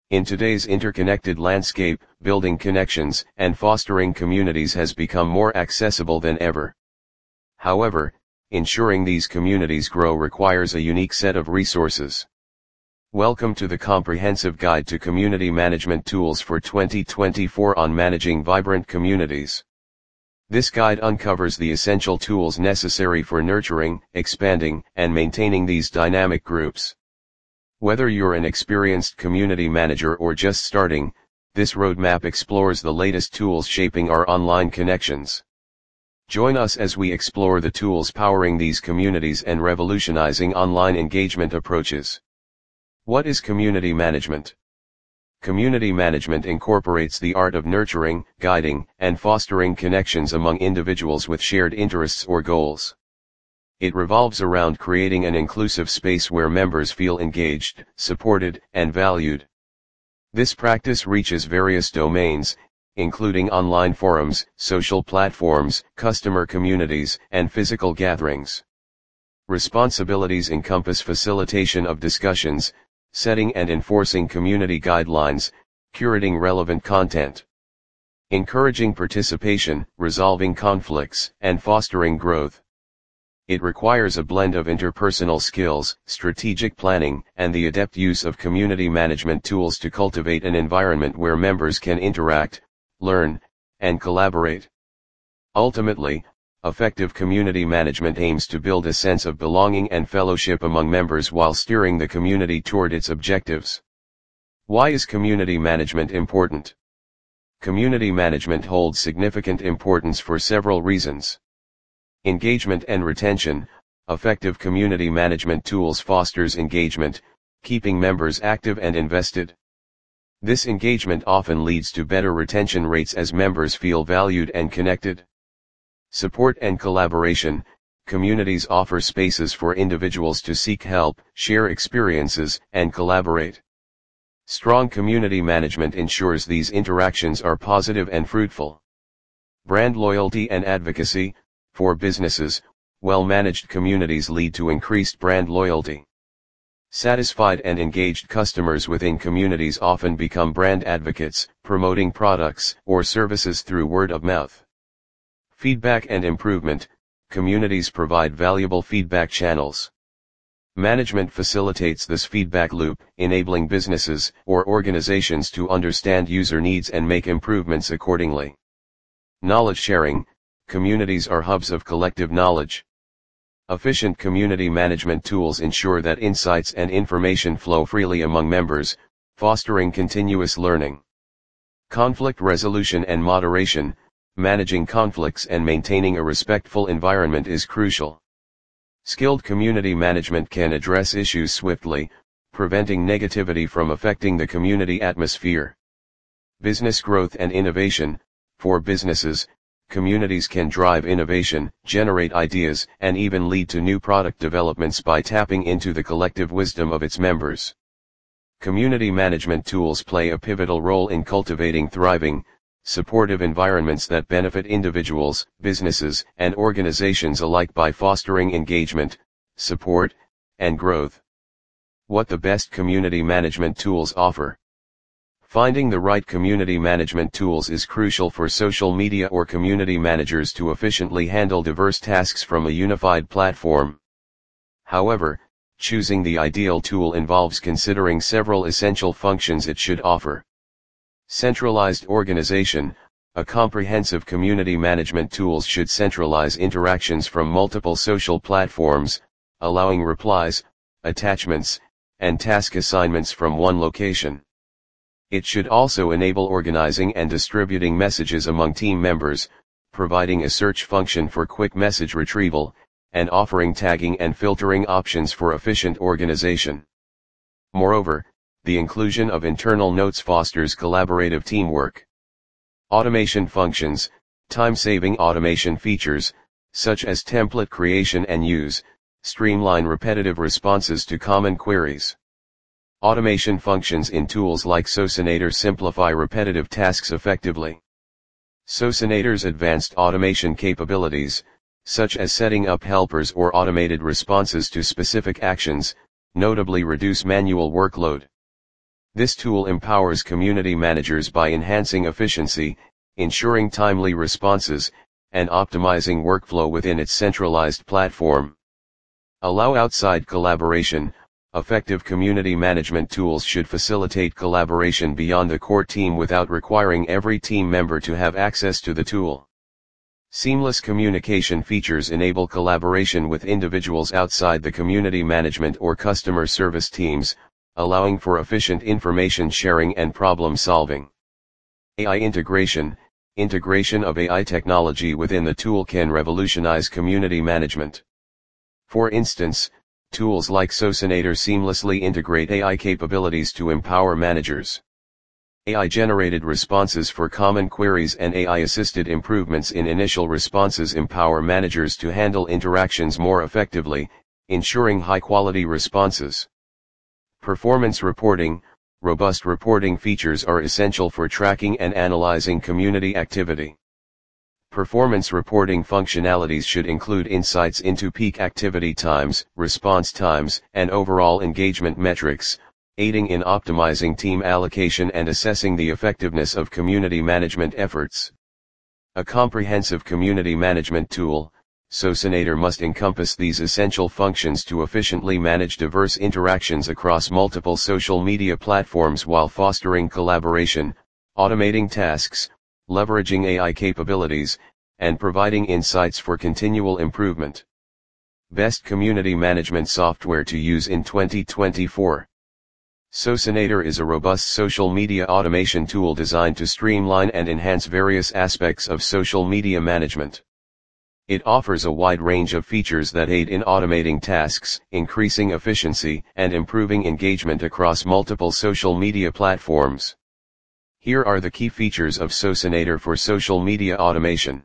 In today's interconnected landscape, building connections and fostering communities has become more accessible than ever. However, ensuring these communities grow requires a unique set of resources. Welcome to the Comprehensive Guide to Community Management Tools for 2024 on Managing Vibrant Communities. This guide uncovers the essential tools necessary for nurturing, expanding, and maintaining these dynamic groups. Whether you're an experienced community manager or just starting, this roadmap explores the latest tools shaping our online connections. Join us as we explore the tools powering these communities and revolutionizing online engagement approaches. What is community management? Community management incorporates the art of nurturing, guiding, and fostering connections among individuals with shared interests or goals. It revolves around creating an inclusive space where members feel engaged, supported, and valued. This practice reaches various domains, including online forums, social platforms, customer communities, and physical gatherings. Responsibilities encompass facilitation of discussions, setting and enforcing community guidelines, curating relevant content, encouraging participation, resolving conflicts, and fostering growth. It requires a blend of interpersonal skills, strategic planning, and the adept use of community management tools to cultivate an environment where members can interact, learn, and collaborate. Ultimately, effective community management aims to build a sense of belonging and fellowship among members while steering the community toward its objectives. Why is community management important? Community management holds significant importance for several reasons. Engagement and retention. Effective community management tools fosters engagement, keeping members active and invested. This engagement often leads to better retention rates as members feel valued and connected. Support and collaboration. Communities offer spaces for individuals to seek help, share experiences, and collaborate. Strong community management ensures these interactions are positive and fruitful. Brand loyalty and advocacy. For businesses, well-managed communities lead to increased brand loyalty. Satisfied and engaged customers within communities often become brand advocates, promoting products or services through word of mouth. Feedback and improvement. Communities provide valuable feedback channels. Management facilitates this feedback loop, enabling businesses or organizations to understand user needs and make improvements accordingly. Knowledge sharing. Communities are hubs of collective knowledge. Efficient community management tools ensure that insights and information flow freely among members, fostering continuous learning. Conflict resolution and moderation. Managing conflicts and maintaining a respectful environment is crucial. Skilled community management can address issues swiftly, preventing negativity from affecting the community atmosphere. Business growth and innovation. For businesses, communities can drive innovation, generate ideas, and even lead to new product developments by tapping into the collective wisdom of its members. Community management tools play a pivotal role in cultivating thriving, supportive environments that benefit individuals, businesses, and organizations alike by fostering engagement, support, and growth. What the best community management tools offer. Finding the right community management tools is crucial for social media or community managers to efficiently handle diverse tasks from a unified platform. However, choosing the ideal tool involves considering several essential functions it should offer. Centralized organization. A comprehensive community management tools should centralize interactions from multiple social platforms, allowing replies, attachments, and task assignments from one location. It should also enable organizing and distributing messages among team members, providing a search function for quick message retrieval, and offering tagging and filtering options for efficient organization. Moreover, the inclusion of internal notes fosters collaborative teamwork. Automation functions. Time-saving automation features, such as template creation and use, streamline repetitive responses to common queries. Automation functions in tools like Socinator simplify repetitive tasks effectively. Socinator's advanced automation capabilities, such as setting up helpers or automated responses to specific actions, notably reduce manual workload. This tool empowers community managers by enhancing efficiency, ensuring timely responses, and optimizing workflow within its centralized platform. Allow outside collaboration. Effective community management tools should facilitate collaboration beyond the core team without requiring every team member to have access to the tool. Seamless communication features enable collaboration with individuals outside the community management or customer service teams, allowing for efficient information sharing and problem solving. AI integration. Integration of AI technology within the tool can revolutionize community management. For instance, tools like Socinator seamlessly integrate AI capabilities to empower managers. AI-generated responses for common queries and AI-assisted improvements in initial responses empower managers to handle interactions more effectively, ensuring high-quality responses. Performance reporting. Robust reporting features are essential for tracking and analyzing community activity. Performance reporting functionalities should include insights into peak activity times, response times, and overall engagement metrics, aiding in optimizing team allocation and assessing the effectiveness of community management efforts. A comprehensive community management tool, Socinator must encompass these essential functions to efficiently manage diverse interactions across multiple social media platforms while fostering collaboration, automating tasks, leveraging AI capabilities, and providing insights for continual improvement. Best community management software to use in 2024. Socinator is a robust social media automation tool designed to streamline and enhance various aspects of social media management. It offers a wide range of features that aid in automating tasks, increasing efficiency, and improving engagement across multiple social media platforms. Here are the key features of Socinator for social media automation.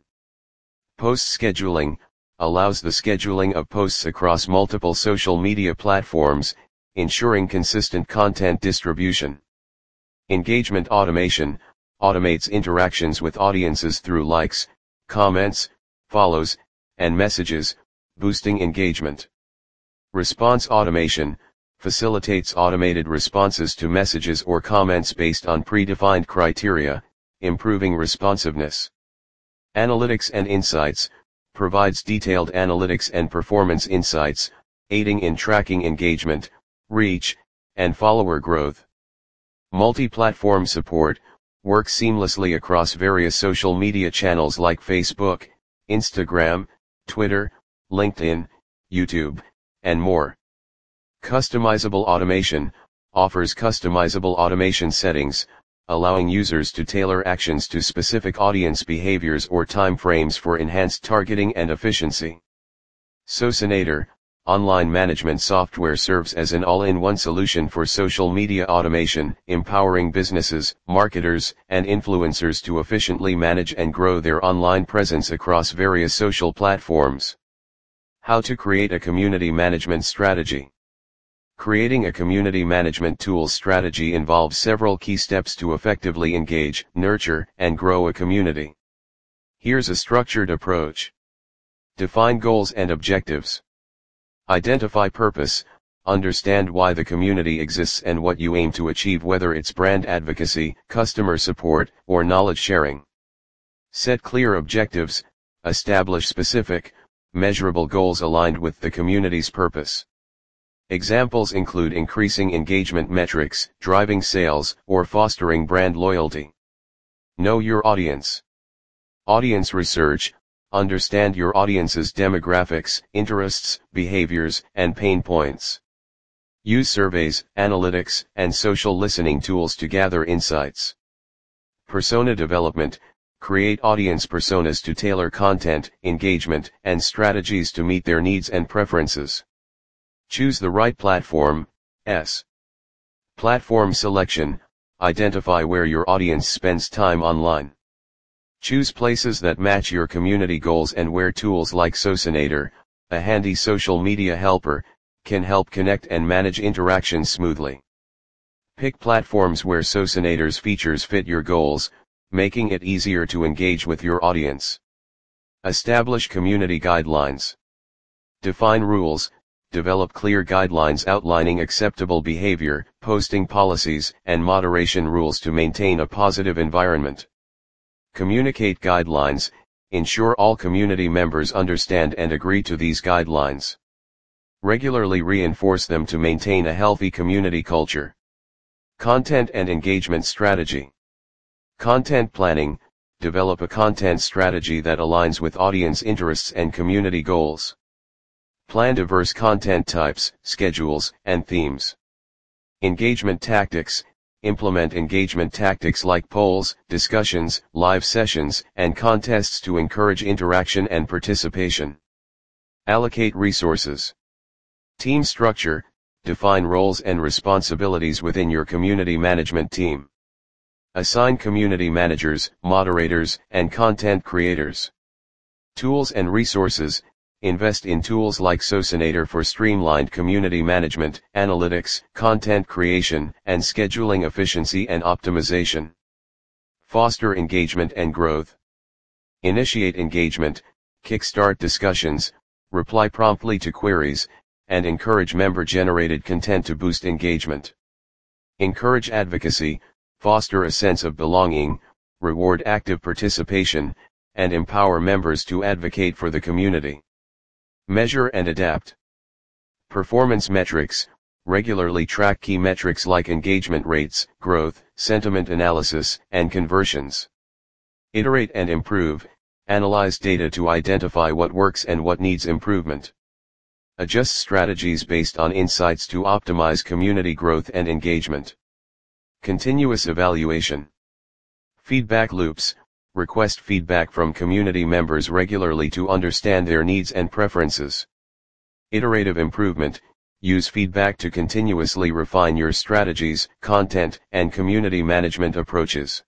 Post scheduling allows the scheduling of posts across multiple social media platforms, ensuring consistent content distribution. Engagement automation automates interactions with audiences through likes, comments, follows, and messages, boosting engagement. Response automation facilitates automated responses to messages or comments based on predefined criteria, improving responsiveness. Analytics and insights provides detailed analytics and performance insights, aiding in tracking engagement, reach, and follower growth. Multi-platform support works seamlessly across various social media channels like Facebook, Instagram, Twitter, LinkedIn, YouTube, and more. Customizable automation offers customizable automation settings, allowing users to tailor actions to specific audience behaviors or time frames for enhanced targeting and efficiency. Socinator online management software serves as an all-in-one solution for social media automation, empowering businesses, marketers, and influencers to efficiently manage and grow their online presence across various social platforms. How to create a community management strategy. Creating a community management tools strategy involves several key steps to effectively engage, nurture, and grow a community. Here's a structured approach. Define goals and objectives. Identify purpose, understand why the community exists and what you aim to achieve, whether it's brand advocacy, customer support, or knowledge sharing. Set clear objectives, establish specific, measurable goals aligned with the community's purpose. Examples include increasing engagement metrics, driving sales, or fostering brand loyalty. Know your audience. Audience research. Understand your audience's demographics, interests, behaviors, and pain points. Use surveys, analytics, and social listening tools to gather insights. Persona development. Create audience personas to tailor content, engagement, and strategies to meet their needs and preferences. Choose the right platform. Platform selection. Identify where your audience spends time online. Choose places that match your community goals and where tools like Socinator, a handy social media helper, can help connect and manage interactions smoothly. Pick platforms where Socinator's features fit your goals, making it easier to engage with your audience. Establish community guidelines. Define rules, develop clear guidelines outlining acceptable behavior, posting policies, and moderation rules to maintain a positive environment. Communicate guidelines, ensure all community members understand and agree to these guidelines. Regularly reinforce them to maintain a healthy community culture. Content and engagement strategy. Content planning, develop a content strategy that aligns with audience interests and community goals. Plan diverse content types, schedules, and themes. Engagement tactics, implement engagement tactics like polls, discussions, live sessions, and contests to encourage interaction and participation. Allocate resources. Team structure, define roles and responsibilities within your community management team. Assign community managers, moderators, and content creators. Tools and resources, invest in tools like Socinator for streamlined community management, analytics, content creation, and scheduling efficiency and optimization. Foster engagement and growth. Initiate engagement, kickstart discussions, reply promptly to queries, and encourage member-generated content to boost engagement. Encourage advocacy, foster a sense of belonging, reward active participation, and empower members to advocate for the community. Measure and adapt. Performance metrics, regularly track key metrics like engagement rates, growth, sentiment analysis, and conversions. Iterate and improve, analyze data to identify what works and what needs improvement. Adjust strategies based on insights to optimize community growth and engagement. Continuous evaluation. Feedback loops, request feedback from community members regularly to understand their needs and preferences. Iterative improvement, use feedback to continuously refine your strategies, content, and community management approaches.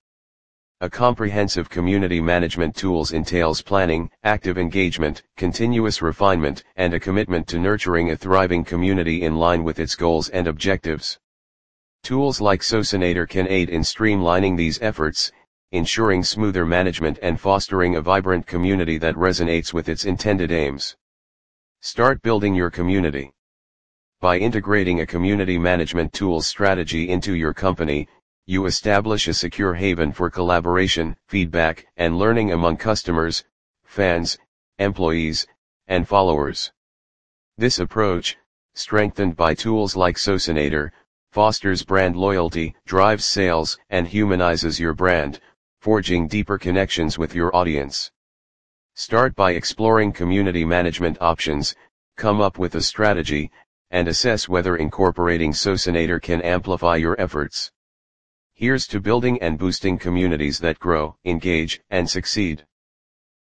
A comprehensive community management tools entails planning, active engagement, continuous refinement, and a commitment to nurturing a thriving community in line with its goals and objectives. Tools like Socinator can aid in streamlining these efforts, ensuring smoother management and fostering a vibrant community that resonates with its intended aims. Start building your community. By integrating a community management tools strategy into your company, you establish a secure haven for collaboration, feedback, and learning among customers, fans, employees, and followers. This approach, strengthened by tools like Socinator, fosters brand loyalty, drives sales, and humanizes your brand, forging deeper connections with your audience. Start by exploring community management options, come up with a strategy, and assess whether incorporating Socinator can amplify your efforts. Here's to building and boosting communities that grow, engage, and succeed.